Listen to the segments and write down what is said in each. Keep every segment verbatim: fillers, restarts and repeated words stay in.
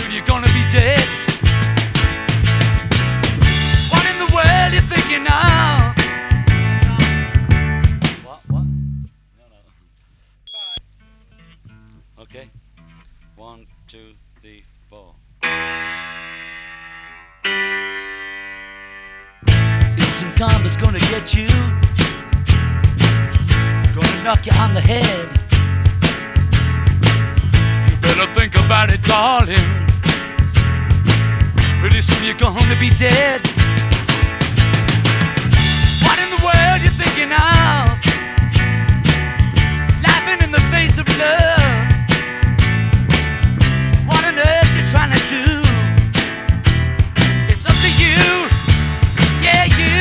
soon you're gonna be dead. What in the world you thinking of? What? What? No, no. Okay. One, two, three, four. If some karma's gonna get you, gonna knock you on the head. You better think about it, darling. Pretty soon you're gonna be dead. What in the world you thinking of? Laughing in the face of love. What on earth you trying to do? It's up to you, yeah, you.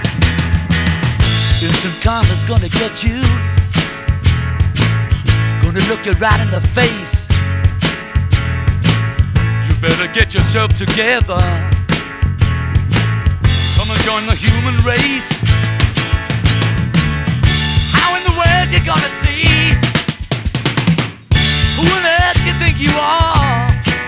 If some karma's gonna get you, gonna look you right in the face. You better get yourself together. Come and join the human race. How in the world you gonna see? Who on earth you think you are?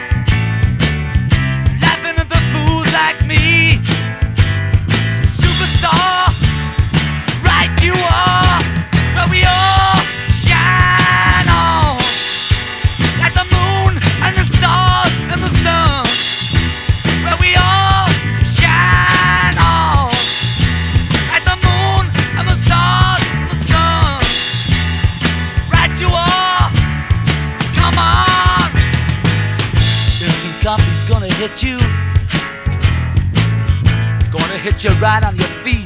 Laughing at the fools like me. Superstar, right you are. But we all shine on like the moon and the stars and the sun. Well, we all shine on like the moon and the stars and the sun. Right you are. Come on. If some coffee's gonna hit you, gonna hit you right on your feet.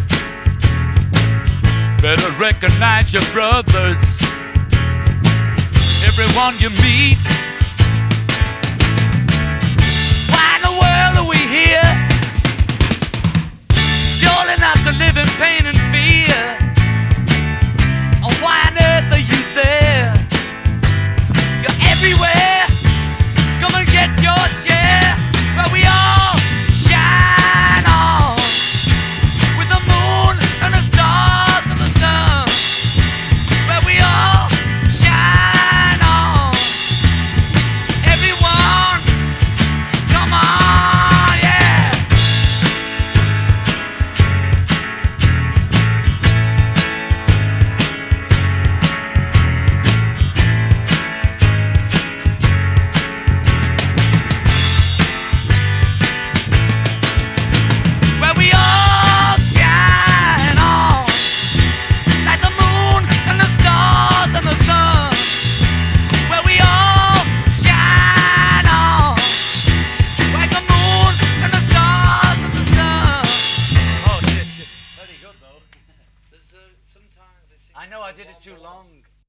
Better recognize your brothers, everyone you meet. Why in the world are we here? Surely not to live in pain and fear. Oh, why on earth are you there? You're everywhere. Come and get your share. But we all shine on with the moon and the stars and the sun. But we all shine on. Everyone, come on, yeah. Well, we all shine on like the moon and the stars and the sun. Well, we all shine on like the moon and the stars and the sun. Oh shit, shit. Very good though. There's uh, sometimes it seems I know to I be did it one too more. long.